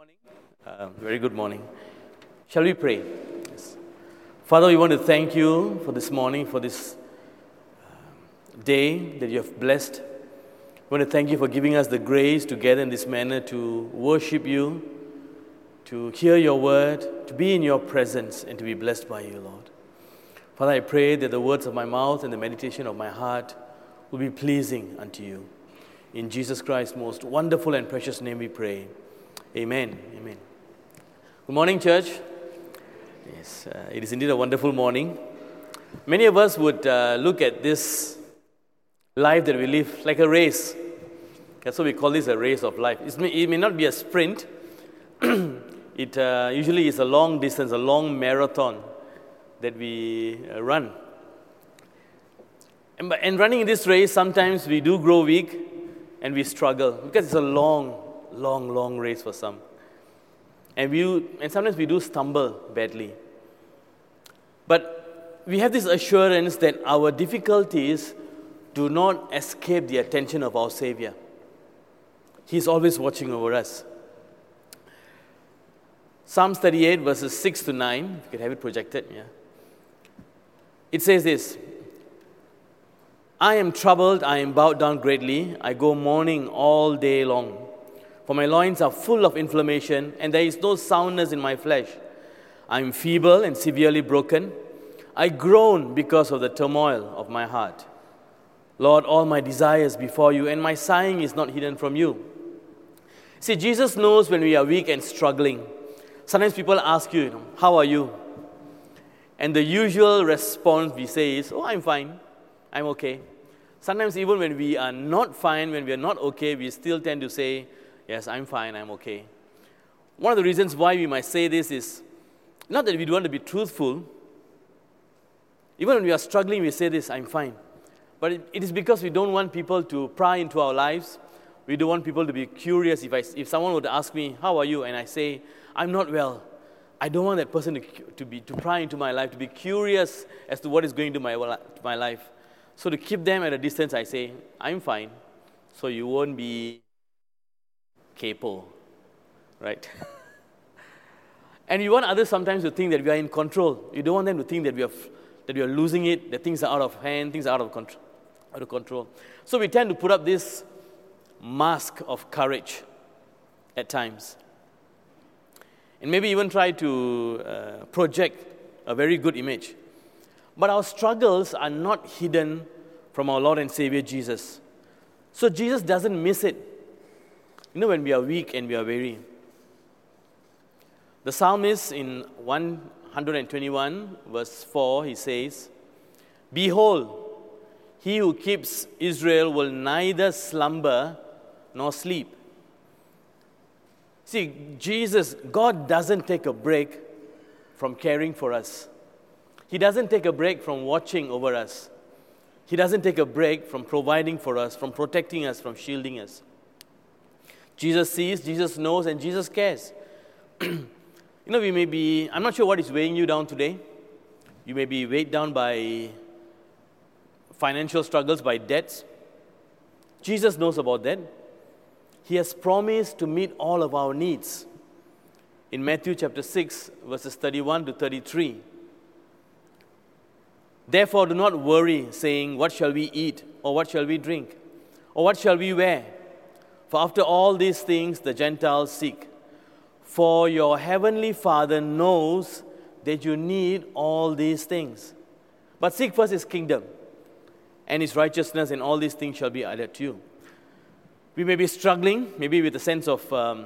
Very good morning. Shall we pray? Yes. Father, we want to thank you for this morning, for this day that you have blessed. We want to thank you for giving us the grace to gather in this manner to worship you, to hear your word, to be in your presence, and to be blessed by you, Lord. Father, I pray that the words of my mouth and the meditation of my heart will be pleasing unto you. In Jesus Christ's most wonderful and precious name we pray. Amen. Amen. Good morning, church. Yes, it is indeed a wonderful morning. Many of us would look at this life that we live like a race. That's why we call this a race of life. It may not be a sprint. It usually is a long distance, a long marathon that we run. And running in this race, sometimes we do grow weak and we struggle because it's a long race for some. And sometimes we do stumble badly. But we have this assurance that our difficulties do not escape the attention of our Savior. He's always watching over us. Psalms 38, verses 6 to 9, if you could have it projected. Yeah. It says this: I am troubled, I am bowed down greatly, I go mourning all day long. For my loins are full of inflammation, and there is no soundness in my flesh. I am feeble and severely broken. I groan because of the turmoil of my heart. Lord, all my desires before you, and my sighing is not hidden from you. See, Jesus knows when we are weak and struggling. Sometimes people ask you, how are you? And the usual response we say is, oh, I'm fine, I'm okay. Sometimes even when we are not fine, when we are not okay, we still tend to say, yes, I'm fine, I'm okay. One of the reasons why we might say this is not that we don't want to be truthful. Even when we are struggling, we say this, I'm fine. But it is because we don't want people to pry into our lives. We don't want people to be curious. If someone would ask me, how are you? And I say, I'm not well. I don't want that person to pry into my life, to be curious as to what is going to my life. So to keep them at a distance, I say, I'm fine. So you won't be capo, right? And you want others sometimes to think that we are in control. You don't want them to think that we are losing it, that things are out of hand, things are out of control. So we tend to put up this mask of courage at times. And maybe even try to project a very good image. But our struggles are not hidden from our Lord and Savior Jesus. So Jesus doesn't miss it. You know, when we are weak and we are weary. The psalmist in 121 verse 4, he says, Behold, he who keeps Israel will neither slumber nor sleep. See, God doesn't take a break from caring for us. He doesn't take a break from watching over us. He doesn't take a break from providing for us, from protecting us, from shielding us. Jesus sees, Jesus knows, and Jesus cares. I'm not sure what is weighing you down today. You may be weighed down by financial struggles, by debts. Jesus knows about that. He has promised to meet all of our needs. In Matthew chapter 6, verses 31 to 33. Therefore, do not worry, saying, what shall we eat? Or what shall we drink? Or what shall we wear? For after all these things the Gentiles seek. For your heavenly Father knows that you need all these things. But seek first His kingdom and His righteousness, and all these things shall be added to you. We may be struggling, maybe with a sense of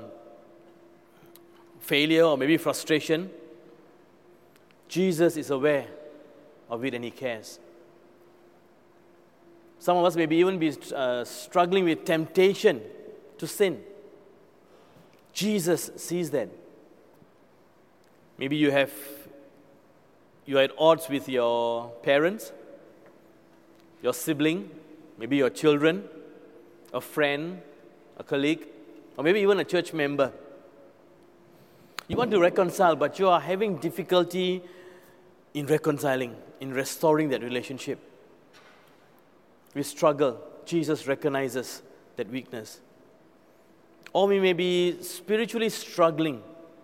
failure or maybe frustration. Jesus is aware of it and He cares. Some of us maybe even be struggling with temptation to sin. Jesus sees that. Maybe you are at odds with your parents, your sibling, maybe your children, a friend, a colleague, or maybe even a church member. You want to reconcile, but you are having difficulty in reconciling, in restoring that relationship. We struggle. Jesus recognizes that weakness. Or we may be spiritually struggling.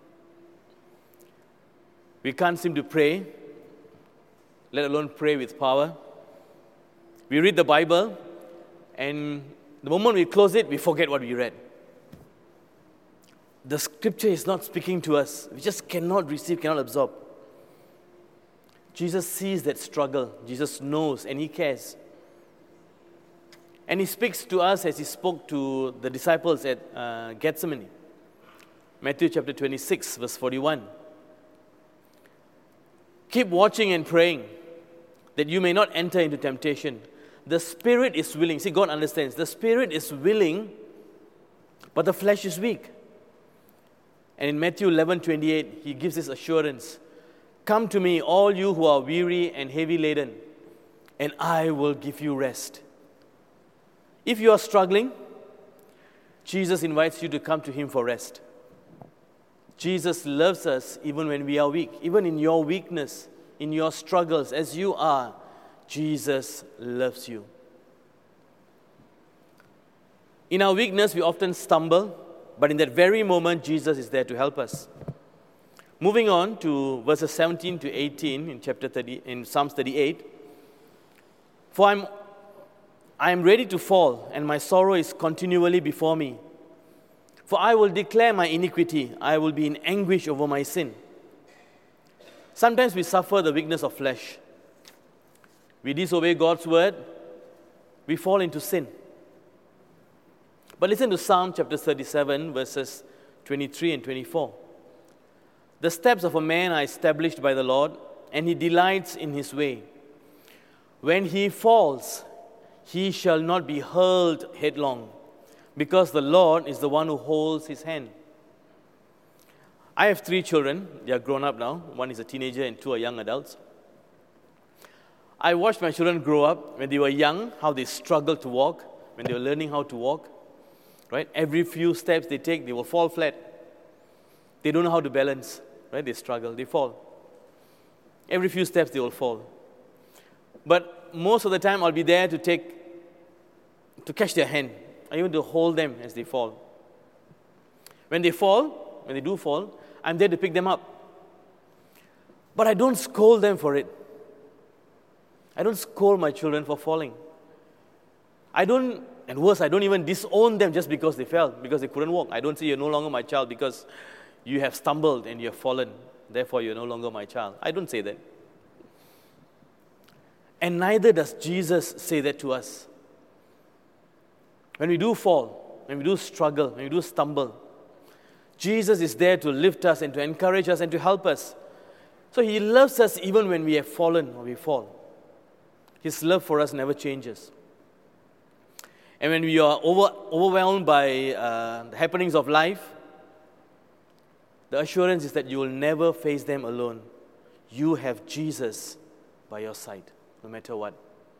We can't seem to pray, let alone pray with power. We read the Bible, and the moment we close it, we forget what we read. The scripture is not speaking to us. We just cannot receive, cannot absorb. Jesus sees that struggle. Jesus knows, and He cares. And He speaks to us as He spoke to the disciples at Gethsemane. Matthew chapter 26, verse 41. Keep watching and praying, that you may not enter into temptation. The spirit is willing. See, God understands. The spirit is willing, but the flesh is weak. And in Matthew 11:28, He gives this assurance. Come to me, all you who are weary and heavy laden, and I will give you rest. If you are struggling, Jesus invites you to come to Him for rest. Jesus loves us even when we are weak. Even in your weakness, in your struggles, as you are, Jesus loves you. In our weakness, we often stumble, but in that very moment, Jesus is there to help us. Moving on to verses 17 to 18 in chapter 30, in Psalms 38. For I am ready to fall, and my sorrow is continually before me. For I will declare my iniquity. I will be in anguish over my sin. Sometimes we suffer the weakness of flesh. We disobey God's word. We fall into sin. But listen to Psalm chapter 37, verses 23 and 24. The steps of a man are established by the Lord, and He delights in his way. When he falls, he shall not be hurled headlong, because the Lord is the one who holds his hand. I have 3 children. They are grown up now. 1 is a teenager and 2 are young adults. I watched my children grow up. When they were young, how they struggled to walk, when they were learning how to walk. Right? Every few steps they take, they will fall flat. They don't know how to balance. Right? They struggle, they fall. Every few steps they will fall. But most of the time I'll be there to catch their hand, or even to hold them as they fall. When they do fall, I'm there to pick them up. But I don't scold them for it. I don't scold my children for falling. I don't even disown them just because they fell, because they couldn't walk. I don't say you're no longer my child because you have stumbled and you have fallen. Therefore, you're no longer my child. I don't say that. And neither does Jesus say that to us. When we do fall, when we do struggle, when we do stumble, Jesus is there to lift us and to encourage us and to help us. So He loves us even when we have fallen or we fall. His love for us never changes. And when we are overwhelmed by the happenings of life, the assurance is that you will never face them alone. You have Jesus by your side, no matter what.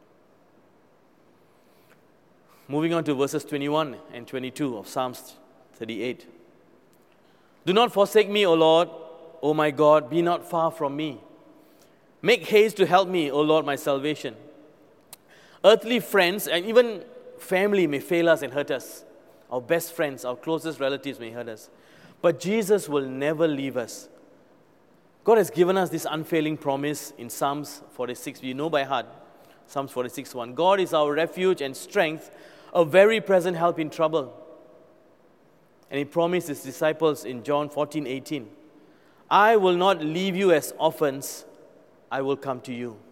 Moving on to verses 21 and 22 of Psalms 38. Do not forsake me, O Lord, O my God, be not far from me. Make haste to help me, O Lord, my salvation. Earthly friends and even family may fail us and hurt us. Our best friends, our closest relatives may hurt us. But Jesus will never leave us. God has given us this unfailing promise in Psalms 46. We know by heart, Psalms 46:1. God is our refuge and strength, a very present help in trouble. And He promised His disciples in John 14:18, I will not leave you as orphans, I will come to you.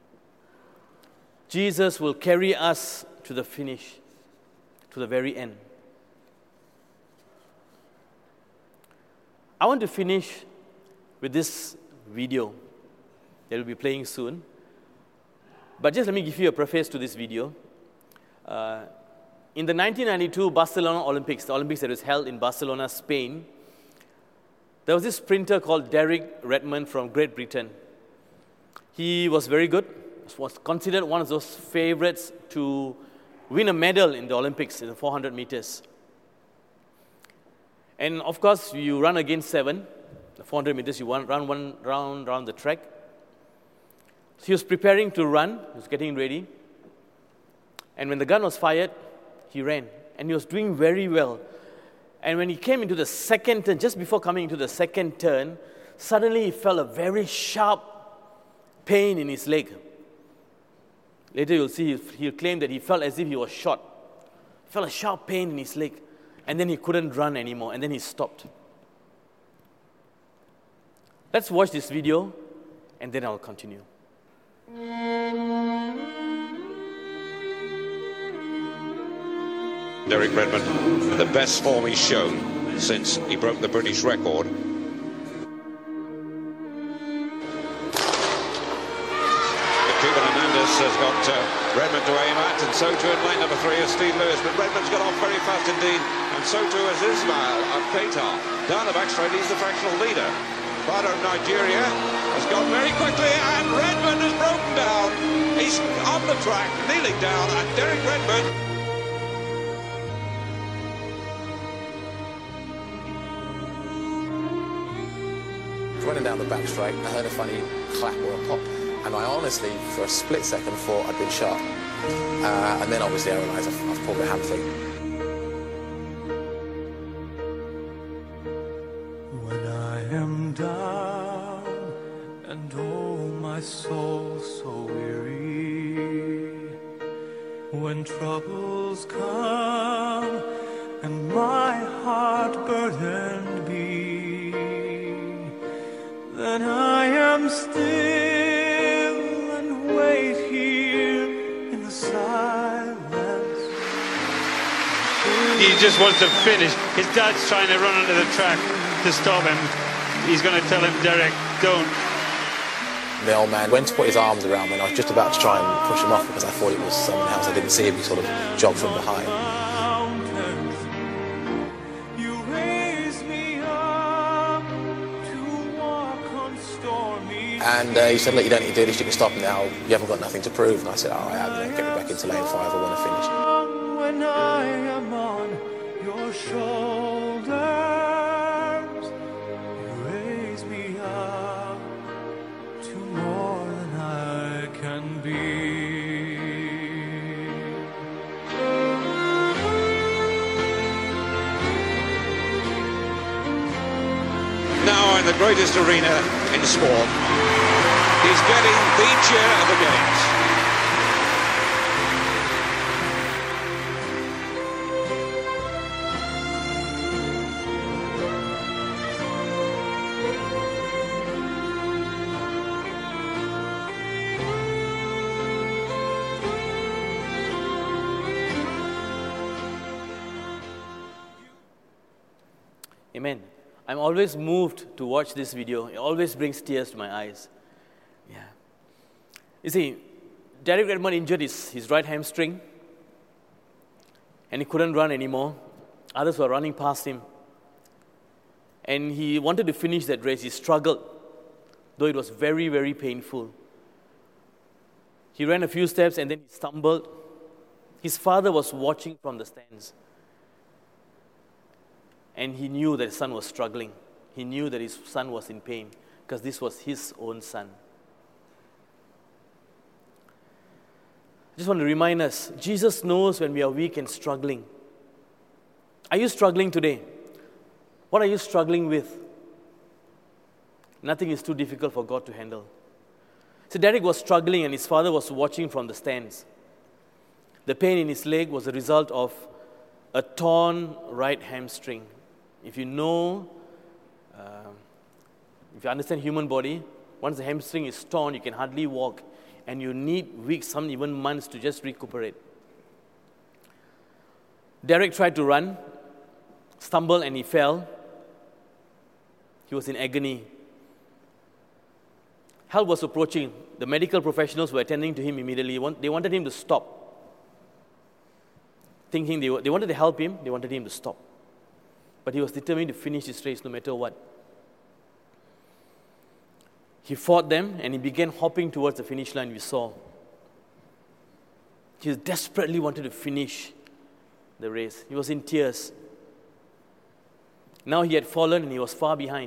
Jesus will carry us to the finish, to the very end. I want to finish with this video that will be playing soon. But just let me give you a preface to this video. In the 1992 Barcelona Olympics, the Olympics that was held in Barcelona, Spain, there was this sprinter called Derek Redmond from Great Britain. He was very good, was considered one of those favorites to win a medal in the Olympics in the 400 meters. And of course, you run against 7, the 400 meters, you run one round around the track. So he was preparing to run, he was getting ready. And when the gun was fired, he ran. And he was doing very well. And when he came into the second turn, just before coming into the second turn, suddenly he felt a very sharp pain in his leg. Later you'll see he'll claim that he felt as if he was shot. He felt a sharp pain in his leg. And then he couldn't run anymore. And then he stopped. Let's watch this video, and then I'll continue. Derek Redmond, the best form he's shown since he broke the British record. Cuban Hernandez has got Redmond to aim at, and so too in lane number 3 is Steve Lewis, but Redmond's got off very fast indeed, and so too is Ismail Al-Qatar. Down the backstraight, he's the fractional leader. Father of Nigeria has gone very quickly, and Redmond has broken down. He's on the track, kneeling down, and Derek Redmond. Running down the back straight, I heard a funny clap or a pop, and I honestly, for a split second, thought I'd been shot. And then obviously I realised I've pulled a hamstring. When I am down and oh my soul so weary, when troubles come and my heart burdened be, then I am still and wait here in the silence. He just wants to finish. His dad's trying to run onto the track to stop him. He's going to tell him, Derek, don't. The old man went to put his arms around me, and I was just about to try and push him off because I thought it was someone else. I didn't see him. He sort of jogged from behind. And he said, look, you don't need to do this, you can stop now, you haven't got nothing to prove. And I said, oh, I have, get me back into lane 5, I want to finish. When I am on your shoulders, you raise me up to more than I can be. Now in the greatest arena in sport, he's getting the chair of the games. Amen. I'm always moved to watch this video. It always brings tears to my eyes. Yeah. You see, Derek Redmond injured his right hamstring, and he couldn't run anymore. Others were running past him. And he wanted to finish that race. He struggled, though it was very, very painful. He ran a few steps and then he stumbled. His father was watching from the stands. And he knew that his son was struggling. He knew that his son was in pain because this was his own son. I just want to remind us, Jesus knows when we are weak and struggling. Are you struggling today? What are you struggling with? Nothing is too difficult for God to handle. So Derek was struggling and his father was watching from the stands. The pain in his leg was a result of a torn right hamstring. If you know, if you understand human body, once the hamstring is torn, you can hardly walk, and you need weeks, some even months to just recuperate. Derek tried to run, stumbled, and he fell. He was in agony. Help was approaching. The medical professionals were attending to him immediately. They wanted him to stop. Thinking they wanted to help him, they wanted him to stop. But he was determined to finish his race no matter what. He fought them and he began hopping towards the finish line we saw. He desperately wanted to finish the race. He was in tears. Now he had fallen and he was far behind.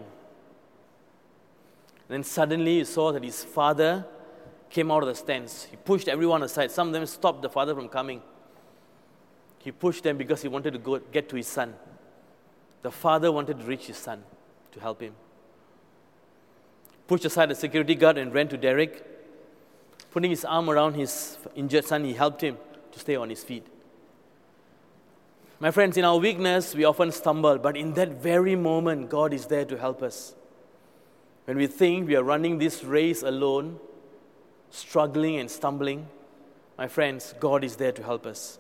Then suddenly he saw that his father came out of the stands. He pushed everyone aside. Some of them stopped the father from coming. He pushed them because he wanted to get to his son. The father wanted to reach his son to help him. Pushed aside the security guard and ran to Derek. Putting his arm around his injured son, he helped him to stay on his feet. My friends, in our weakness, we often stumble, but in that very moment, God is there to help us. When we think we are running this race alone, struggling and stumbling, my friends, God is there to help us.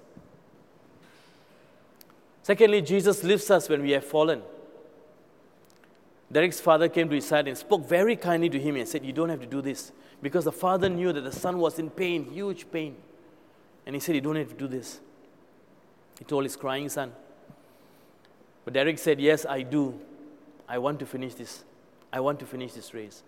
Secondly, Jesus lifts us when we have fallen. Derek's father came to his side and spoke very kindly to him and said, "You don't have to do this." Because the father knew that the son was in pain, huge pain. And he said, "You don't have to do this." He told his crying son. But Derek said, "Yes, I do. I want to finish this. I want to finish this race."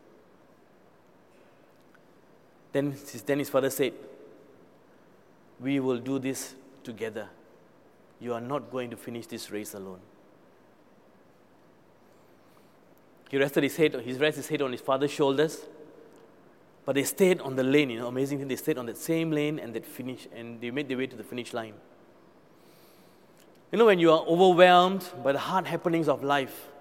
Then his father said, "We will do this together. You are not going to finish this race alone." He rested his head on his father's shoulders, but they stayed on the lane. Amazing thing, they stayed on that same lane and they made their way to the finish line. When you are overwhelmed by the hard happenings of life,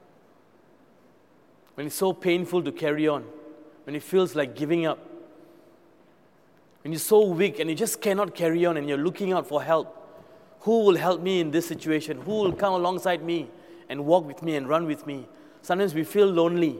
when it's so painful to carry on, when it feels like giving up, when you're so weak and you just cannot carry on and you're looking out for help, who will help me in this situation? Who will come alongside me and walk with me and run with me? Sometimes we feel lonely.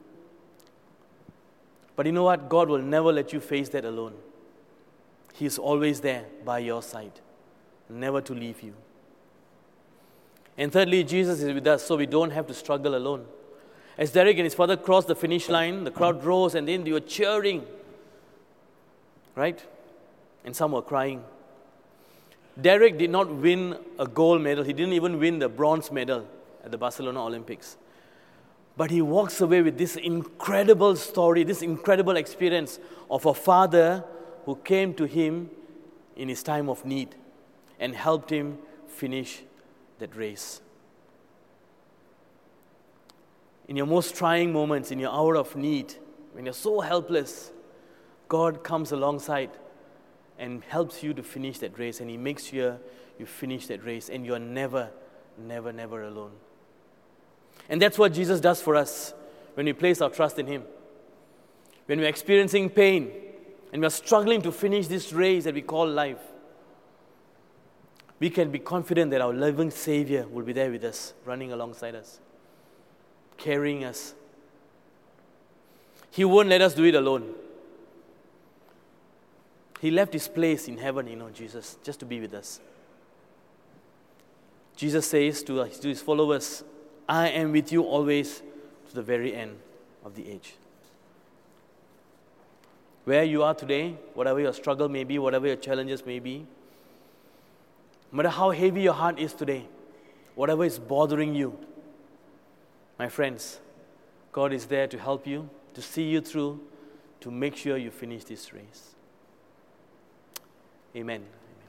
But you know what? God will never let you face that alone. He is always there by your side, never to leave you. And thirdly, Jesus is with us, so we don't have to struggle alone. As Derek and his father crossed the finish line, the crowd rose and then they were cheering. Right? And some were crying. Derek did not win a gold medal. He didn't even win the bronze medal at the Barcelona Olympics. But he walks away with this incredible story, this incredible experience of a father who came to him in his time of need and helped him finish that race. In your most trying moments, in your hour of need, when you're so helpless, God comes alongside and helps you to finish that race, and He makes sure you finish that race, and you're never, never, never alone. And that's what Jesus does for us when we place our trust in Him. When we're experiencing pain and we're struggling to finish this race that we call life, we can be confident that our loving Savior will be there with us, running alongside us, carrying us. He won't let us do it alone. He left His place in heaven, Jesus, just to be with us. Jesus says to His followers, "I am with you always to the very end of the age." Where you are today, whatever your struggle may be, whatever your challenges may be, no matter how heavy your heart is today, whatever is bothering you, my friends, God is there to help you, to see you through, to make sure you finish this race. Amen.